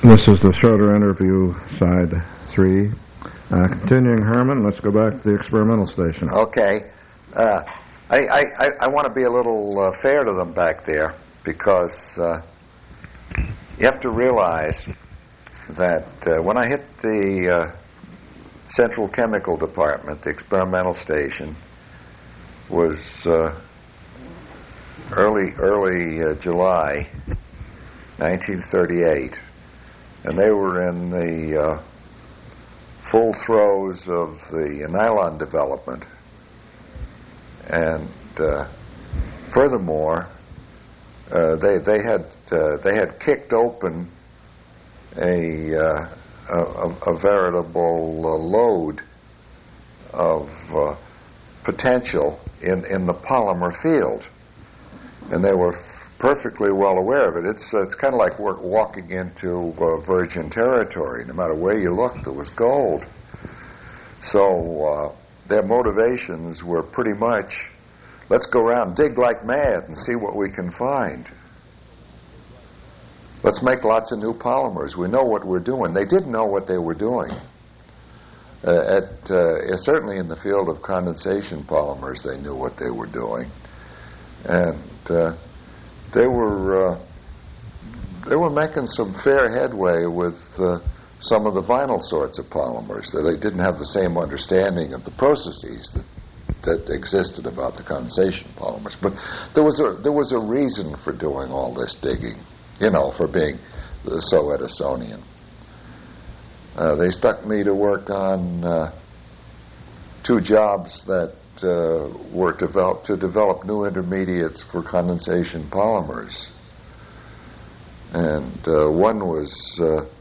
This is the shorter interview, side 3. Continuing, Herman, let's go back to the experimental station. Okay. I want to be a little fair to them back there, because you have to realize that when I hit the Central Chemical Department, the experimental station was early July 1938, and they were in the full throes of the nylon development. And furthermore, they had kicked open a veritable load of potential in the polymer field, and they were perfectly well aware of it. It's kind of like walking into virgin territory. No matter where you looked, there was gold. So their motivations were pretty much, let's go around, dig like mad, and see what we can find. Let's make lots of new polymers. We know what we're doing. They didn't know what they were doing. Certainly in the field of condensation polymers, they knew what they were doing. And they were making some fair headway with some of the vinyl sorts of polymers. They didn't have the same understanding of the processes that existed about the condensation polymers. But there was a reason for doing all this digging, for being so Edisonian. They stuck me to work on 2 jobs that were to develop new intermediates for condensation polymers. And one was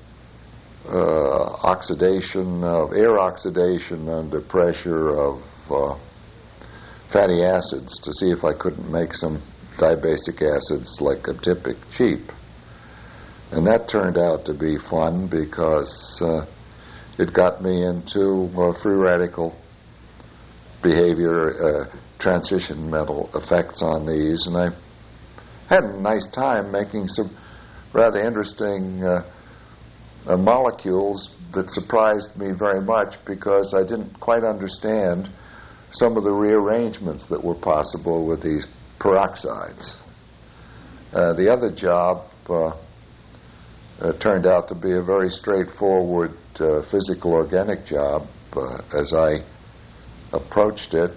air oxidation under pressure of fatty acids, to see if I couldn't make some dibasic acids like adipic cheap. And that turned out to be fun, because it got me into free radical behavior, transition metal effects on these, and I had a nice time making some rather interesting molecules that surprised me very much, because I didn't quite understand some of the rearrangements that were possible with these peroxides. The other job turned out to be a very straightforward physical organic job. As I approached it,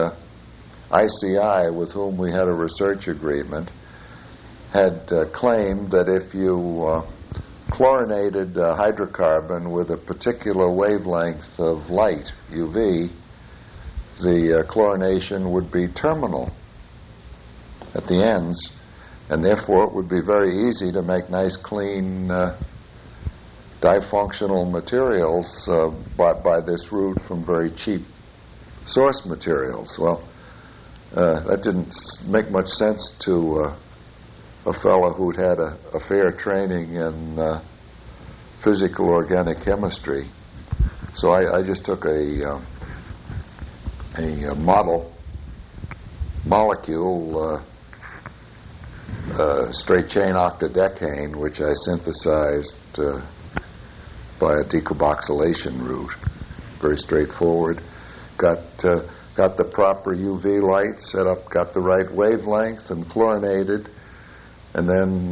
ICI, with whom we had a research agreement, had claimed that if you chlorinated hydrocarbon with a particular wavelength of light, UV, the chlorination would be terminal at the ends, and therefore it would be very easy to make nice, clean, difunctional materials by this route from very cheap source materials. Well, that didn't make much sense to a fellow who'd had a fair training in physical organic chemistry. So I just took a molecule, straight chain octadecane, which I synthesized by a decarboxylation route. Very straightforward. Got the proper UV light set up, got the right wavelength, and chlorinated, and then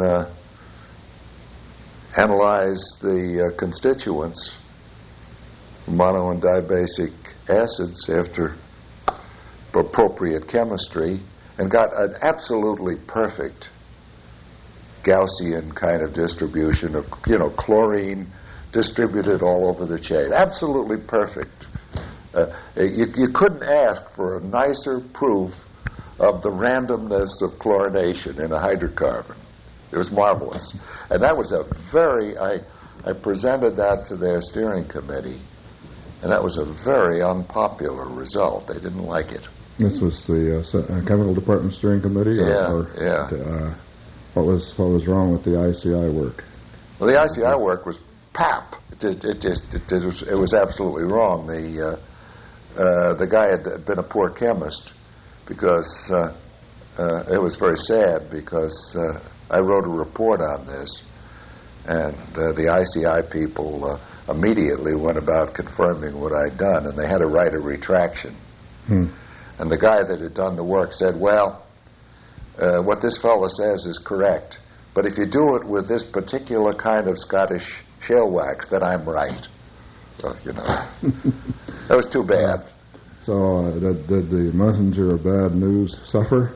analyzed the constituents, mono and dibasic acids, after appropriate chemistry, and got an absolutely perfect Gaussian kind of distribution of, chlorine distributed all over the chain. Absolutely perfect. You couldn't ask for a nicer proof of the randomness of chlorination in a hydrocarbon. It was marvelous. And that was I presented that to their steering committee, and that was a very unpopular result. They didn't like it. This was the Chemical Department Steering Committee? Yeah. What was wrong with the ICI work? Well, the ICI work was pap. It was absolutely wrong. The guy had been a poor chemist, because it was very sad, because I wrote a report on this, And the ICI people immediately went about confirming what I'd done, and they had to write a retraction. And the guy that had done the work said, well, what this fellow says is correct, but if you do it with this particular kind of Scottish shale wax, then I'm right. So, that was too bad. So did the messenger of bad news suffer?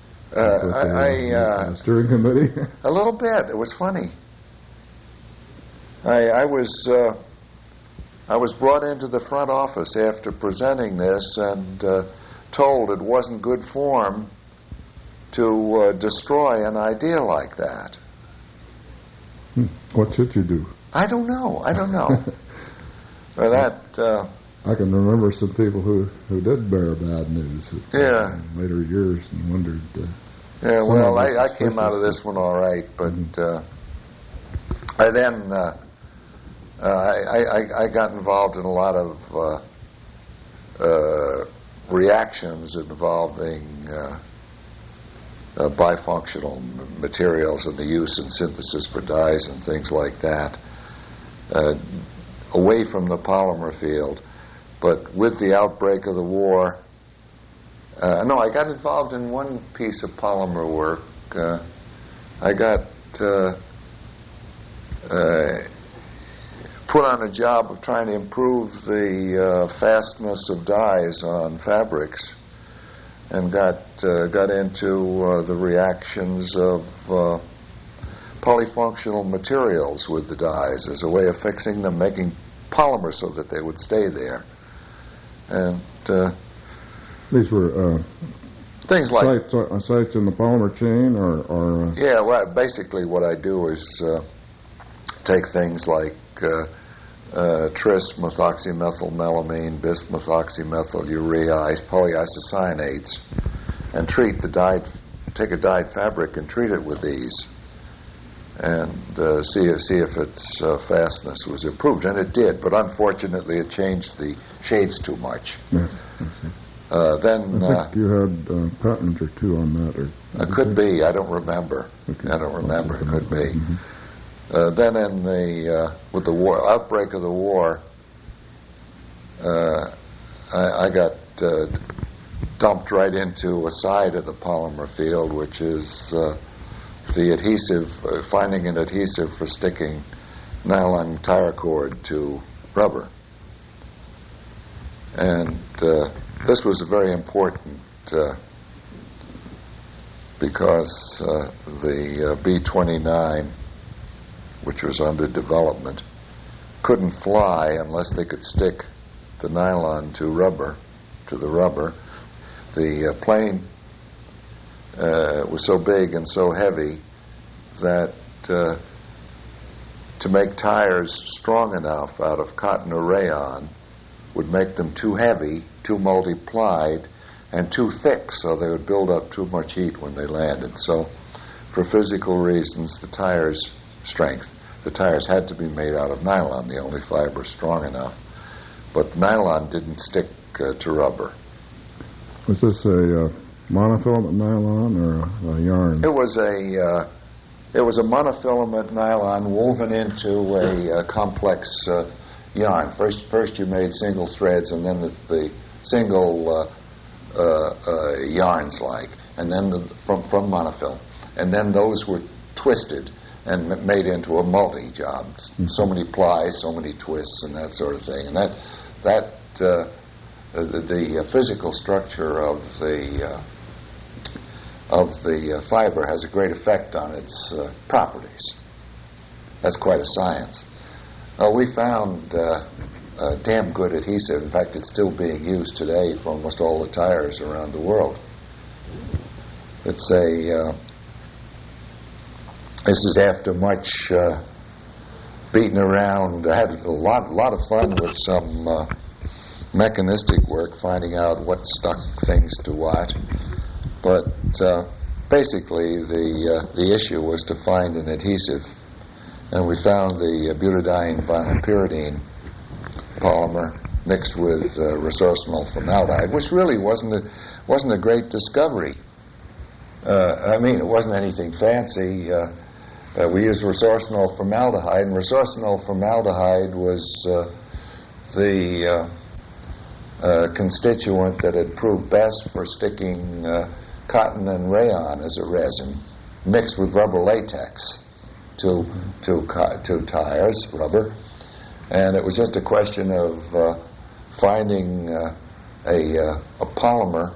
The steering committee? A little bit. It was funny. I was brought into the front office after presenting this and told it wasn't good form to destroy an idea like that. What should you do? I don't know. Well, that... I can remember some people who did bear bad news in later years and wondered... well, I came out of this one all right, but I then... I got involved in a lot of reactions involving bifunctional materials and the use and synthesis for dyes and things like that, away from the polymer field. But with the outbreak of the war, I got involved in one piece of polymer work. I got put on a job of trying to improve the fastness of dyes on fabrics, and got into the reactions of polyfunctional materials with the dyes as a way of fixing them, making polymer so that they would stay there. And these were things like sites in the polymer chain, or well, basically what I do is take things like tris methoxymethylmelamine, bis methoxymethylurea, polyisocyanates, and take a dyed fabric and treat it with these, and see if its fastness was improved, and it did. But unfortunately, it changed the shades too much. Yeah, then I think you had a patent or two on that, or it could be. I don't remember. Okay. I don't remember. It could be. Mm-hmm. Then with the outbreak of the war, I got dumped right into a side of the polymer field, which is the adhesive, finding an adhesive for sticking nylon tire cord to rubber. And this was very important because the B-29, which was under development, couldn't fly unless they could stick the nylon to the rubber. The plane was so big and so heavy that to make tires strong enough out of cotton or rayon would make them too heavy, too multiplied, and too thick, so they would build up too much heat when they landed. So, for physical reasons, the tires' strength, the tires had to be made out of nylon, the only fiber strong enough. But nylon didn't stick to rubber. Was this a monofilament nylon or a yarn? It was a monofilament nylon woven into a complex yarn. First you made single threads, and then the single yarns, and then from monofilm, and then those were twisted and made into a multi job. Mm-hmm. So many plies, so many twists, and that sort of thing. And the physical structure of the fiber has a great effect on its properties. That's quite a science. We found a damn good adhesive. In fact, it's still being used today for almost all the tires around the world. It's this is after much beating around. I had a lot of fun with some mechanistic work, finding out what stuck things to what. But basically, the issue was to find an adhesive, and we found the butadiene vinyl pyridine polymer mixed with resorcinol formaldehyde, which really wasn't a great discovery. It wasn't anything fancy. We used resorcinol formaldehyde, and resorcinol formaldehyde was the constituent that had proved best for sticking cotton and rayon as a resin, mixed with rubber latex to tires, rubber. And it was just a question of finding a polymer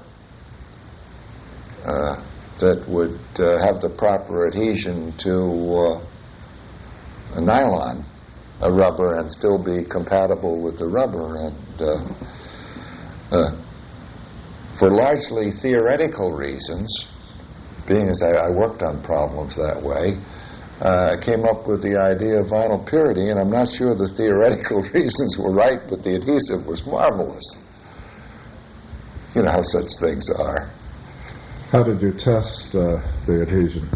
that would have the proper adhesion to a nylon, a rubber, and still be compatible with the rubber. And for largely theoretical reasons, being as I worked on problems that way, I came up with the idea of vinyl purity, and I'm not sure the theoretical reasons were right, but the adhesive was marvelous. You know how such things are. How did you test the adhesion?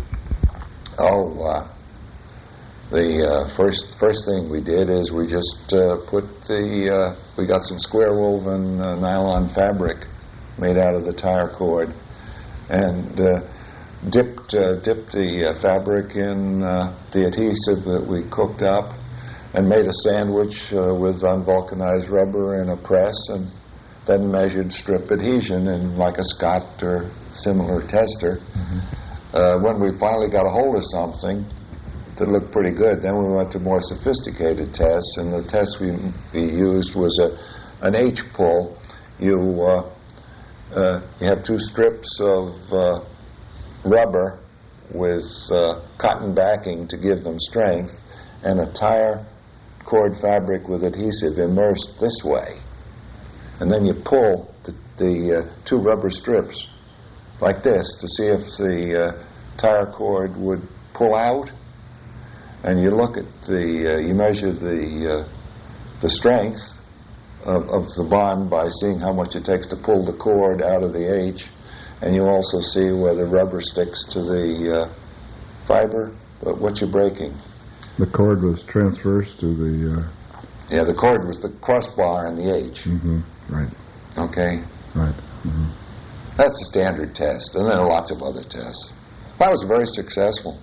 The first thing we did is we just we got some square woven nylon fabric made out of the tire cord, and dipped the fabric in the adhesive that we cooked up, and made a sandwich with unvulcanized rubber in a press, and then measured strip adhesion in like a Scott or similar tester. Mm-hmm. When we finally got a hold of something that looked pretty good, then we went to more sophisticated tests, and the test we used was an H-pull. You have two strips of rubber with cotton backing to give them strength, and a tire cord fabric with adhesive immersed this way. And then you pull the two rubber strips like this to see if the tire cord would pull out. And you look at you measure the strength of the bond by seeing how much it takes to pull the cord out of the H, and you also see where the rubber sticks to the fiber, but what you're breaking. The cord was transverse to the... Yeah, the cord was the crossbar in the H. Mm-hmm. Right. Okay? Right. Mm-hmm. That's a standard test, and there are lots of other tests. That was very successful.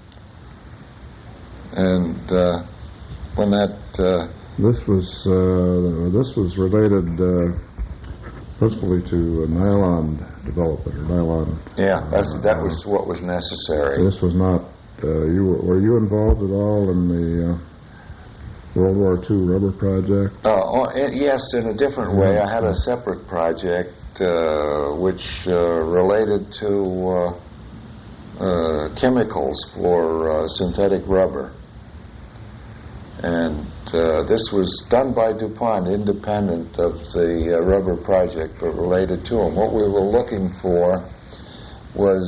And when that... This was related principally to nylon development, or nylon... Yeah, that was what was necessary. This was not... were you involved at all in the World War II rubber project? Yes, in a different way. I had a separate project which related to chemicals for synthetic rubber. And this was done by DuPont, independent of the rubber project, but related to them. What we were looking for was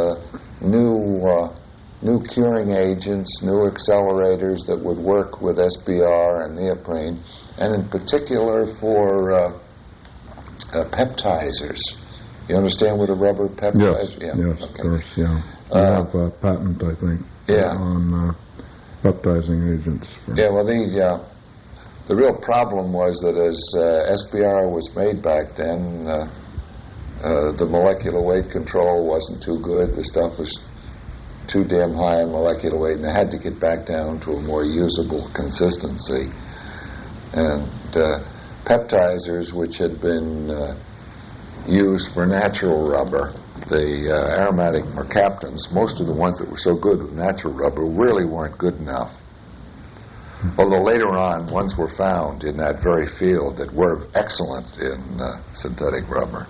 new curing agents, new accelerators that would work with SBR and neoprene, and in particular for peptizers. You understand what a rubber peptizer? Yes, yes, okay. Of course, yeah. You have a patent, I think, on peptizing agents. Well, the real problem was that as SBR was made back then, the molecular weight control wasn't too good. The stuff was too damn high in molecular weight, and they had to get back down to a more usable consistency. And peptizers, which had been used for natural rubber, the aromatic mercaptans, most of the ones that were so good with natural rubber really weren't good enough. Although later on, ones were found in that very field that were excellent in synthetic rubber.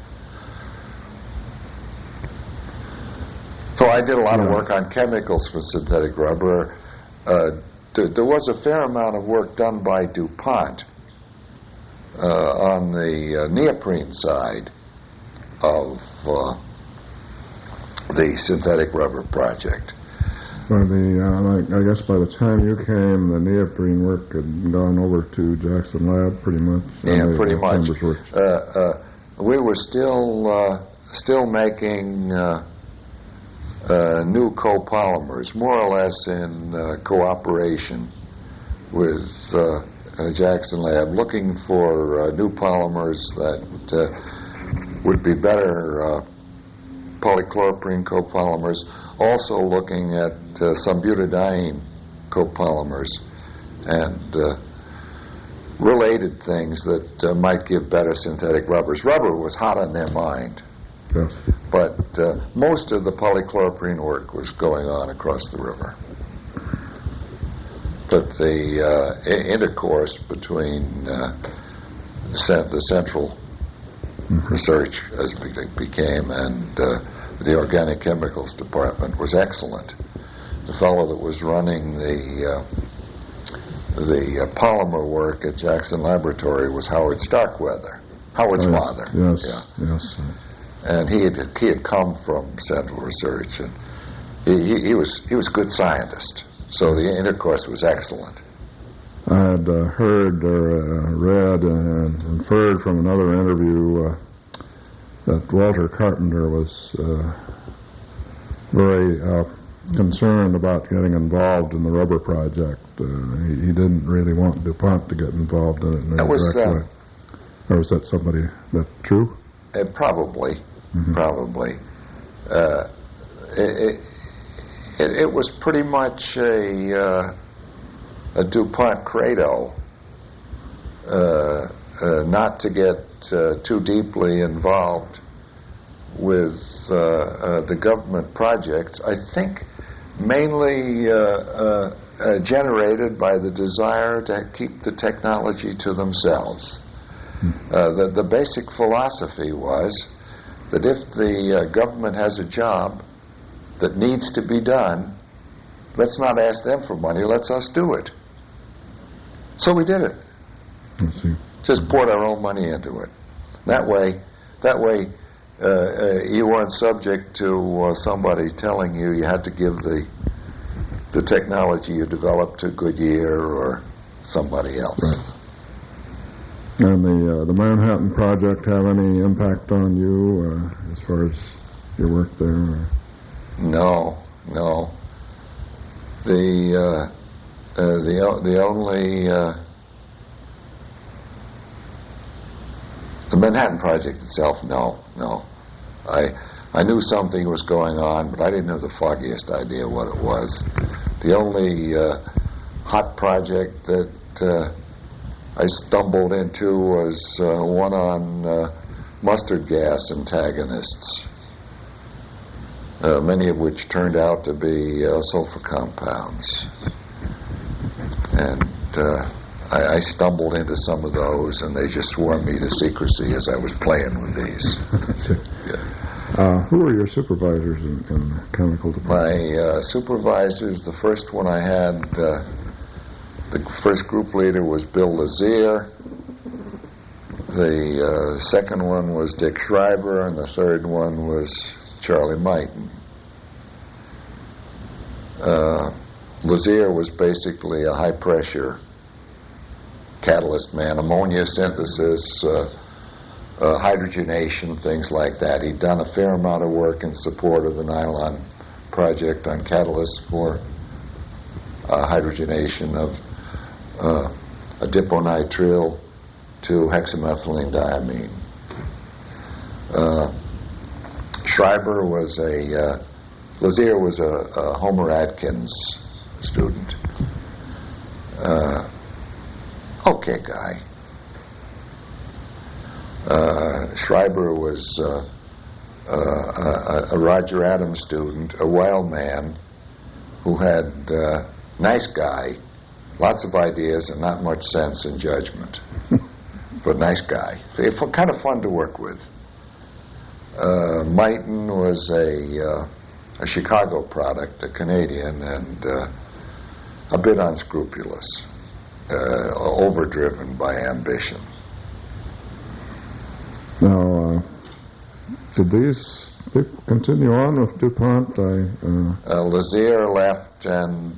So I did a lot of work on chemicals for synthetic rubber. There was a fair amount of work done by DuPont on the neoprene side of the synthetic rubber project. I guess by the time you came, the neoprene work had gone over to Jackson Lab, pretty much. Yeah, pretty much. We were still making new copolymers, more or less in cooperation with Jackson Lab, looking for new polymers that would be better polychloroprene copolymers, also looking at some butadiene copolymers and related things that might give better synthetic rubbers. Rubber was hot on their mind. Yes. But most of the polychloroprene work was going on across the river. But the intercourse between the central research, as it became, and the organic chemicals department was excellent. The fellow that was running the polymer work at Jackson Laboratory was Howard Starkweather, Howard's father. Yes, yeah. yes. And he had come from Central Research, and he was a good scientist. So the intercourse was excellent. I had heard or read and inferred from another interview that Walter Carpenter was very concerned about getting involved in the rubber project. He didn't really want DuPont to get involved in it in a direct way. Or was that somebody that's true? Probably. It was pretty much a DuPont credo not to get too deeply involved with the government projects. I think mainly generated by the desire to keep the technology to themselves. The basic philosophy was that if the government has a job that needs to be done, let's not ask them for money, let's us do it. So we did it. I see. Just poured our own money into it. That way, you weren't subject to somebody telling you had to give the technology you developed to Goodyear or somebody else. Right. And the Manhattan Project have any impact on you as far as your work there? Or? No. The only the Manhattan Project itself, no. I knew something was going on, but I didn't have the foggiest idea what it was. The only hot project that I stumbled into was one on mustard gas antagonists, many of which turned out to be sulfur compounds. And I stumbled into some of those, and they just swore me to secrecy as I was playing with these. Yeah. Who were your supervisors in the chemical department? My supervisors, the first one I had, the first group leader was Bill Lazier. The second one was Dick Schreiber, and the third one was Charlie Mighton. Lazier was basically a high-pressure catalyst man, ammonia synthesis, hydrogenation, things like that. He'd done a fair amount of work in support of the nylon project on catalysts for hydrogenation of adiponitrile to hexamethylene diamine. Schreiber was Lazier was a Homer Atkins student. Okay guy. Schreiber was a Roger Adams student, a wild man who had nice guy, lots of ideas and not much sense and judgment, but nice guy. Kind of fun to work with. Mighton was a Chicago product, a Canadian, and a bit unscrupulous, overdriven by ambition. Now, did these people continue on with DuPont? Lazier left and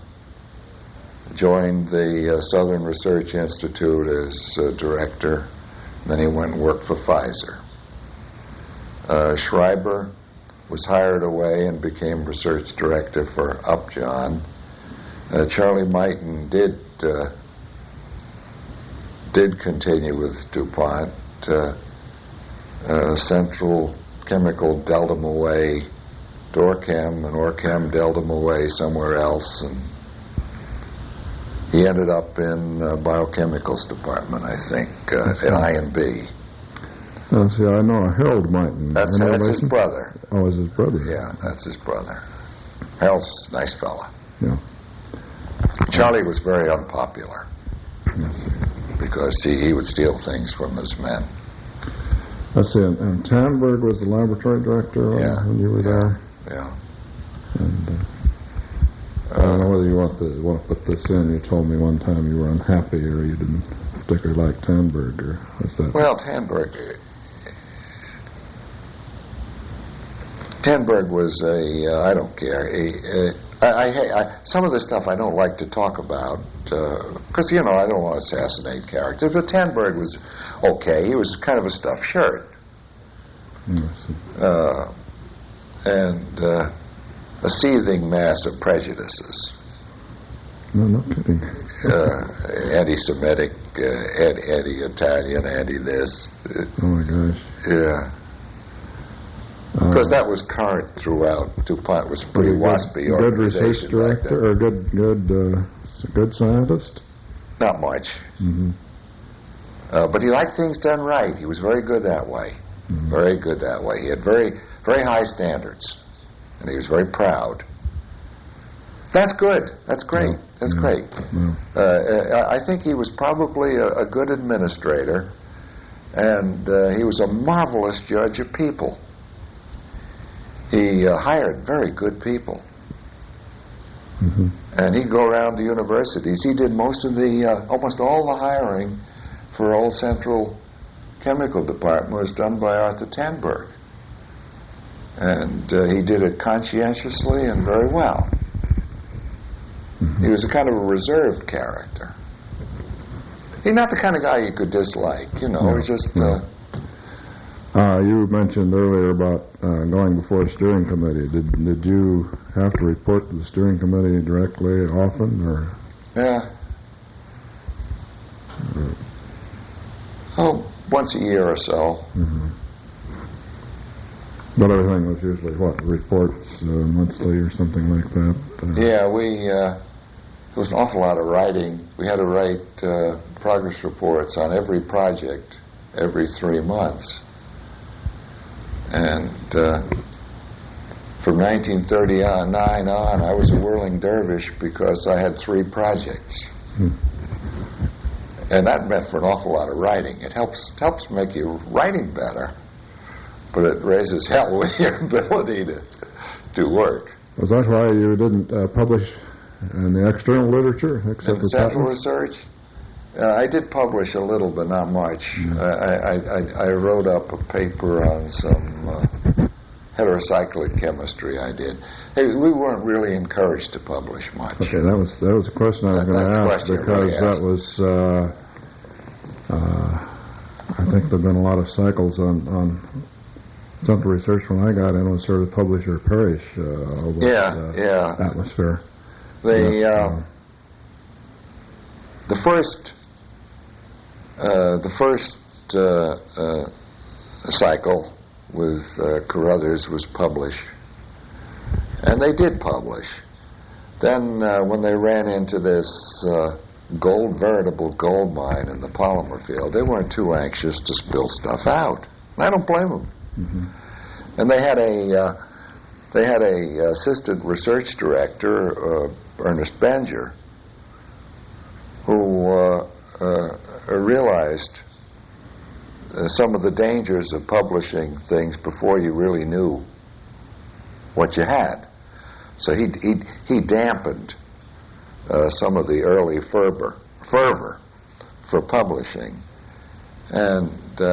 joined the Southern Research Institute as director. Then he went and worked for Pfizer. Schreiber was hired away and became research director for Upjohn. Charlie Mighton did continue with DuPont. Central Chemical dealt him away to Orchem, and Orchem dealt him away somewhere else, and he ended up in biochemicals department, I think, at I&B. Oh, see, I know Harold Mighton. That's his brother. Oh, is his brother? Yeah, that's his brother. Harold's a nice fella. Yeah. Charlie was very unpopular. Yes. Because he would steal things from his men. Let's see, and Tandberg was the laboratory director when you were there? Yeah. And I don't know whether you want to put this in. You told me one time you were unhappy or you didn't particularly like Tandberg, or what's that? Well, Tandberg was I don't care. Some of the stuff I don't like to talk about because, I don't want to assassinate characters. But Tandberg was okay. He was kind of a stuffed shirt. And a seething mass of prejudices. No kidding. Anti-Semitic, anti-Italian, anti-this. Oh, my gosh. Yeah. Because that was current throughout. DuPont was a pretty waspy organization. Good research director, or good scientist? Not much. Mm-hmm. But he liked things done right. He was very good that way. Mm-hmm. Very good that way. He had very, very high standards, and he was very proud. That's good. That's great. Yeah. That's great. Yeah. I think he was probably a good administrator, and he was a marvelous judge of people. He hired very good people. Mm-hmm. And he'd go around the universities. He did most of almost all the hiring for Old Central Chemical Department was done by Arthur Tandberg. And he did it conscientiously and very well. Mm-hmm. He was a kind of a reserved character. He's not the kind of guy you could dislike, No, He's just... No. You mentioned earlier about going before a steering committee. Did you have to report to the steering committee directly often, or? Yeah. Once a year or so. Mm-hmm. But everything was usually reports monthly or something like that. Yeah, there was an awful lot of writing. We had to write progress reports on every project every 3 months. And from 1939 on, I was a whirling dervish because I had 3 projects. And that meant for an awful lot of writing. It helps make your writing better, but it raises hell with your ability to do work. Was that why you didn't publish in the external literature? Except in central research? I did publish a little, but not much. I wrote up a paper on some heterocyclic chemistry I did. Hey, we weren't really encouraged to publish much. Okay, that was a question I was going to ask, because that was, I think there have been a lot of cycles on central research when I got in. It was sort of publish or perish atmosphere. The first cycle with Carruthers was publish, and they did publish. Then when they ran into this veritable gold mine in the polymer field, they weren't too anxious to spill stuff out. I don't blame them. Mm-hmm. And they had a assistant research director, Ernest Benger, who realized some of the dangers of publishing things before you really knew what you had. So he dampened some of the early fervor for publishing, and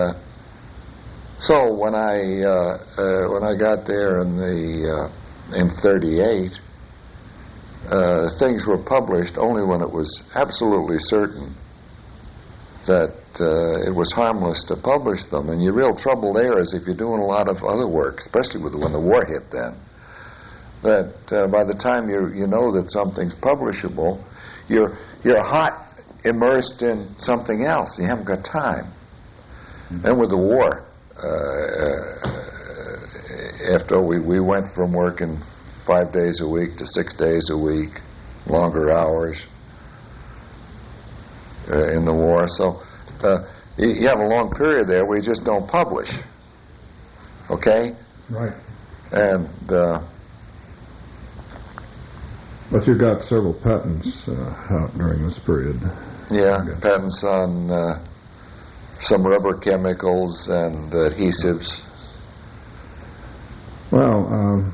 so when I got there in '38, things were published only when it was absolutely certain that it was harmless to publish them. And your real trouble there is if you're doing a lot of other work, especially when the war hit then, that by the time you know that something's publishable, you're hot immersed in something else. You haven't got time. Mm-hmm. And with the war, after we went from working 5 days a week to 6 days a week, longer hours in the war. So you have a long period there where you just don't publish. Okay? Right. And but you got several patents out during this period. Yeah, patents on some rubber chemicals and adhesives. Well,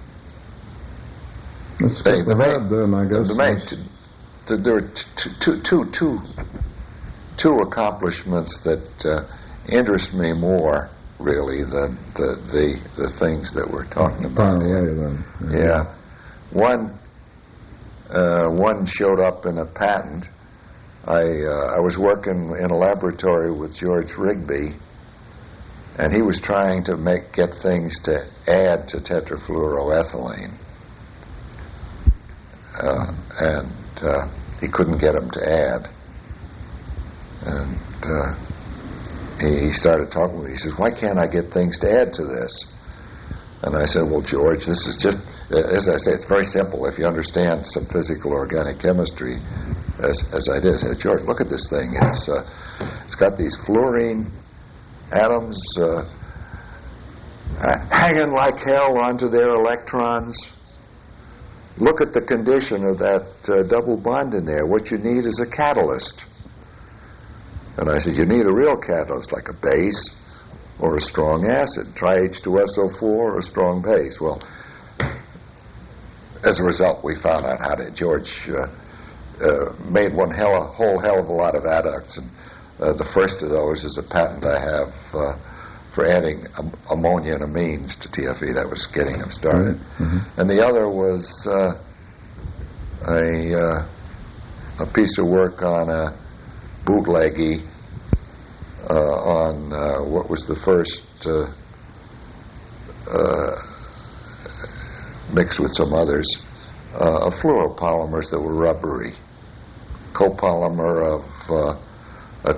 let's skip ahead then, I guess. There are two accomplishments that interest me more, really, than the things that we're talking about here. Then. Yeah. One showed up in a patent. I was working in a laboratory with George Rigby, and he was trying to get things to add to tetrafluoroethylene. And he couldn't get them to add. And he started talking with me. He says, "Why can't I get things to add to this?" And I said, "Well, George, this is just, as I say, it's very simple if you understand some physical organic chemistry, as I did." I said, "George, look at this thing. It's got these fluorine atoms hanging like hell onto their electrons. Look at the condition of that double bond in there. What you need is a catalyst." And I said, "You need a real catalyst, like a base or a strong acid. Try H2SO4 or a strong base." Well, as a result, we found out how to. George made whole hell of a lot of adducts, and the first of those is a patent I have for adding ammonia and amines to TFE. That was getting him started. Mm-hmm. And the other was a piece of work on a bootleggy on what was the first mixed with some others of fluoropolymers that were rubbery. Copolymer of a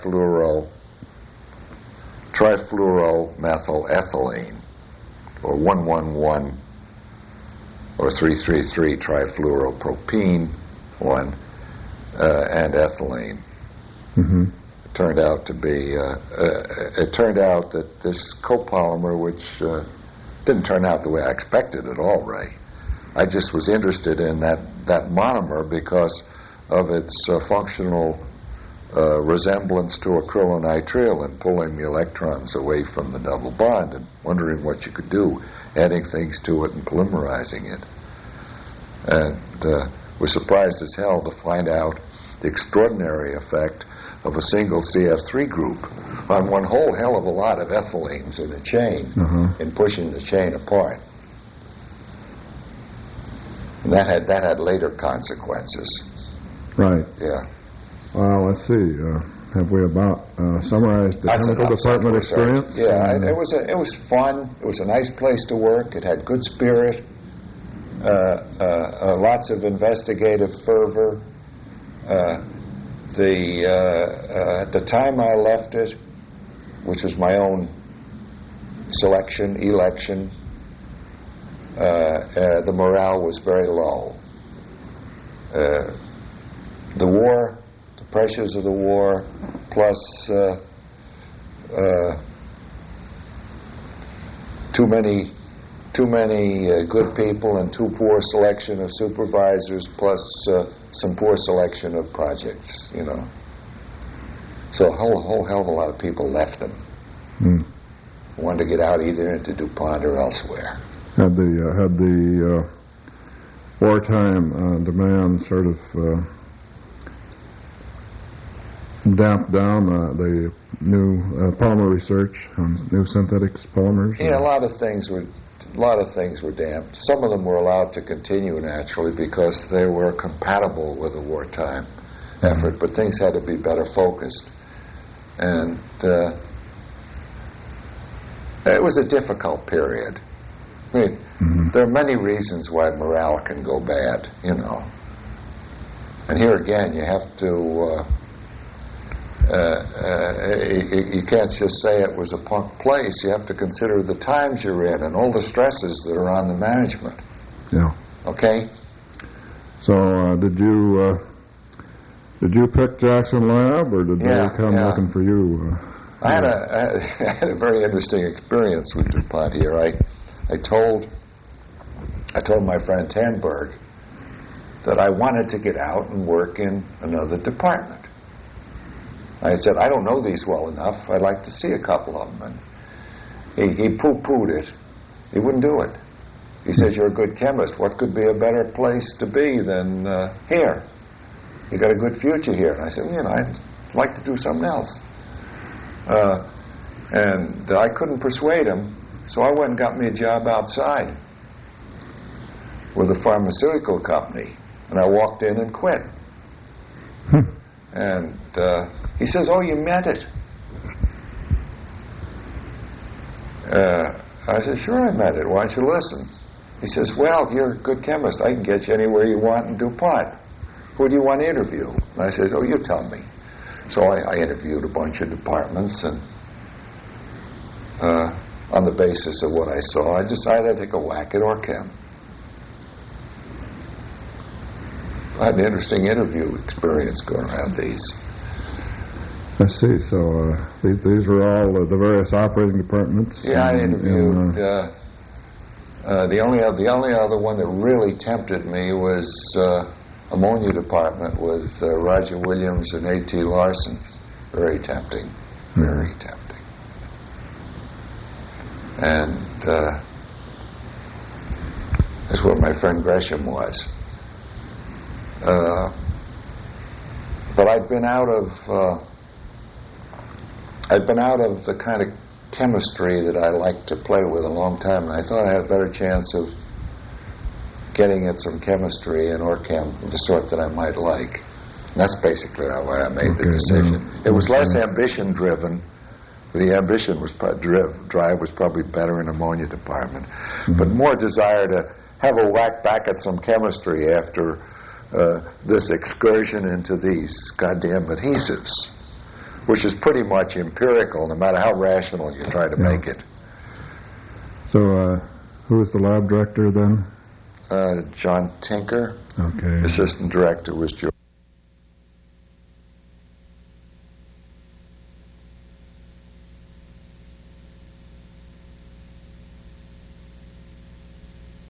trifluoromethyl-ethylene, or 111 or 333 trifluoropropene 1 and ethylene. Mm-hmm. It turned out that this copolymer, which didn't turn out the way I expected at all, Ray. I just was interested in that monomer because of its functional resemblance to acrylonitrile and pulling the electrons away from the double bond, and wondering what you could do, adding things to it and polymerizing it. And was surprised as hell to find out the extraordinary effect of a single CF3 group on one whole hell of a lot of ethylenes in a chain, in pushing the chain apart. And that had later consequences. Right. Yeah. Well, let's see. Have we about summarized the chemical department experience? Yeah, it was fun. It was a nice place to work. It had good spirit, lots of investigative fervor. At the time I left it, which was my own election, the morale was very low. The war, the pressures of the war, plus too many good people and too poor selection of supervisors, plus some poor selection of projects, So a whole hell of a lot of people left them. Wanted to get out either into DuPont or elsewhere. Had the wartime demand sort of damped down the new polymer research on new synthetic polymers? Yeah, a lot of things were damped. Some of them were allowed to continue naturally because they were compatible with the wartime effort, but things had to be better focused. And it was a difficult period. I mean, there are many reasons why morale can go bad, And here again, you have to you can't just say it was a punk place. You have to consider the times you're in and all the stresses that are on the management. Yeah. Okay? So did you pick Jackson Lab, or did they come looking for you? I had a very interesting experience with DuPont here. I told my friend Tanberg that I wanted to get out and work in another department. I said, I don't know these well enough. I'd like to see a couple of them. And he poo-pooed it. He wouldn't do it. He says, you're a good chemist. What could be a better place to be than here? You got a good future here. And I said, I'd like to do something else. And I couldn't persuade him, so I went and got me a job outside with a pharmaceutical company. And I walked in and quit. And he says, oh, you meant it. I said, sure I meant it. Why don't you listen? He says, well, if you're a good chemist, I can get you anywhere you want in DuPont. Who do you want to interview? And I said, oh, you tell me. So I interviewed a bunch of departments, and on the basis of what I saw, I decided I'd take a whack at Orchem. I had an interesting interview experience going around these. I see. So these were all the various operating departments? Yeah, I interviewed. The only other one that really tempted me was ammonia department with Roger Williams and A.T. Larson. Very tempting. Very tempting. And that's where my friend Gresham was. But I'd been out of the kind of chemistry that I like to play with a long time, and I thought I had a better chance of getting at some chemistry in Orchem of the sort that I might like. And that's basically why I made the decision. It was less ambition driven. The ambition was drive was probably better in ammonia department, but more desire to have a whack back at some chemistry after this excursion into these goddamn adhesives, which is pretty much empirical, no matter how rational you try to make it. So, who was the lab director then? John Tinker. Okay. Assistant director was George